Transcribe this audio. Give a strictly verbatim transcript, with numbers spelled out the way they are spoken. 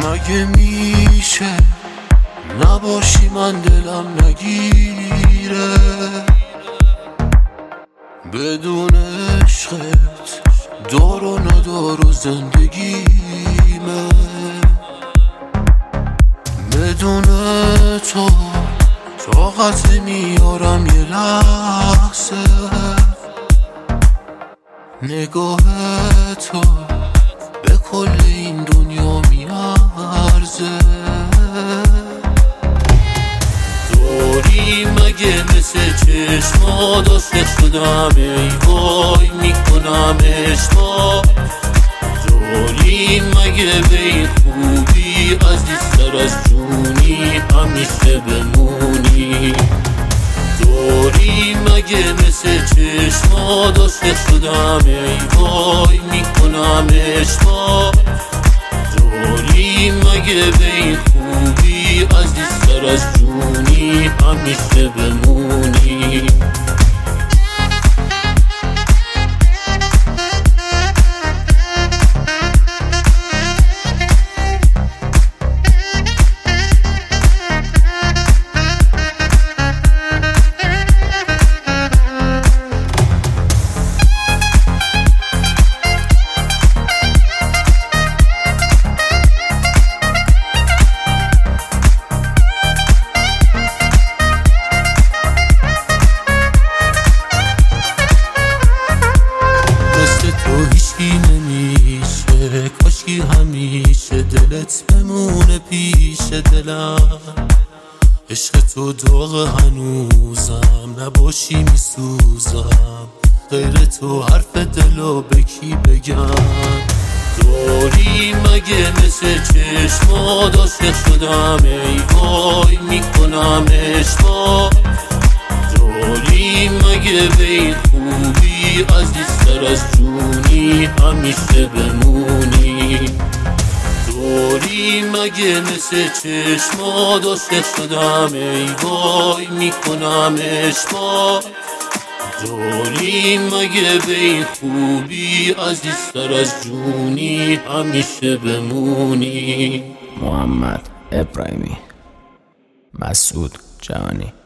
مگه میشه نباشی من دلم نگیره بدون عشقت دار و ندار و زندگیمه بدون تو طاقت میارم یه لحظه نگاه تو به کل این دنیا میارزه داری مگه مثل چشمات عاشق شدم ای وای میکنم عشقات داری مگه به این خوبی عزیزتر از جونی همیشه بمونی داری مگه مثل چشمات عاشق شدم ای وای میکنم عشقات داری مگه به این خوبی عزیزتر از جونی همیشه بمونی نمیشه کاشکی همیشه دلت بمونه پیش دلم عشق تو داغ هنوزم نباشی میسوزم غیر تو حرف دلو به کی بگم داری مگه مثل چشمات عاشق شدم ای وای میکنم عشقات داری مگه به این خوبی عزیزتر از جونی همیشه بمونی داری مگه مثل چشمات عاشق شدم ای وای میکنم عشقات داری مگه به این خوبی عزیزتر از جونی همیشه بمونی محمد ابراهیمی، مسعود جهانی.